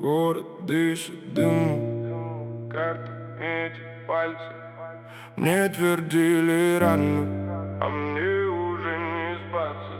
Город дышит дымом, карта, эти пальцы. Мне твердили рано, а мне уже не спаться.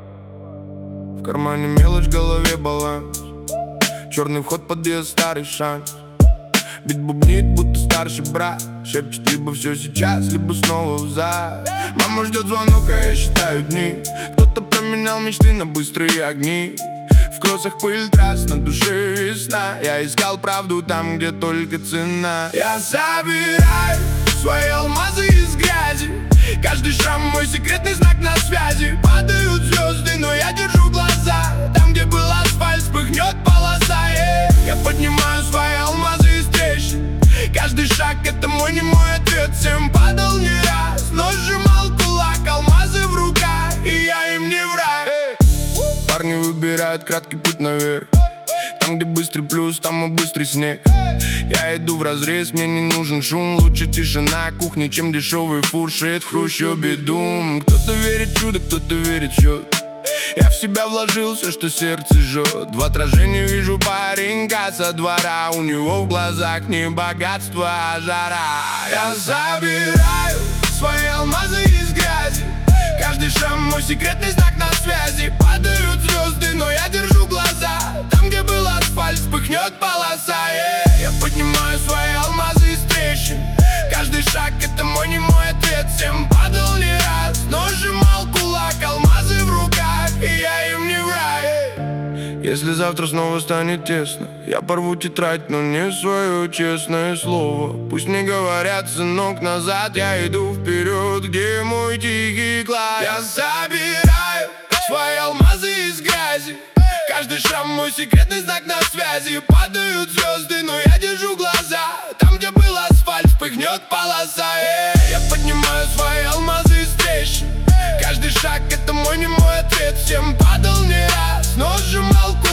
В кармане мелочь, в голове баланс. Черный вход, подъезд, старый шанс. Бит бубнит, будто старший брат. Шепчет либо все сейчас, либо снова взад. Мама ждет звонок, а я считаю дни. Кто-то променял мечты на быстрые огни. В кроссах пыль трасс, на душе весна. Я искал правду там, где только цена. Я забираю свои алмазы из грязи. Каждый шрам мой секретный знак на связи. Падают звезды, но я держу глаза. Там, где был асфальт, вспыхнет полоса. Я поднимаю свои алмазы из трещин. Каждый шаг — это мой немой ответ. Всем падал не раз, но сжимал кулак. Алмазы в руках, и я им не враг. Парни выбирают краткий путь наверх. Там, где быстрый плюс, там и быстрый снег. Я иду вразрез, мне не нужен шум. Лучше тишина кухни, чем дешевый фуршет в хрущебе дум. Кто-то верит в чудо, кто-то верит в счет. Я в себя вложил все, что сердце жжет. В отражении вижу паренька со двора. У него в глазах не богатство, а жара. Я забираю свои алмазы из грязи. Каждый шрам мой секретный знак на связи. Падают звезды, но я держу глаза. Там, где был асфальт, вспыхнет полоса. Я поднимаю свои алмазы из трещин. Каждый шаг — это мой немой ответ. Всем падал не раз, но сжимал кулак. Алмазы в руках, и я им не враг. Если завтра снова станет тесно, я порву тетрадь, но не свое честное слово. Пусть мне говорят, сынок, назад. Я иду вперед, где мой тихий клад. Я забираю свои алмазы из грязи. Каждый шрам мой секретный знак на связи. Падают звезды, но я держу глаза. Там, где был асфальт, вспыхнет полоса. Я поднимаю свои алмазы из трещин. Каждый шаг — это мой немой ответ. Всем падал не раз, но сжимал кулак.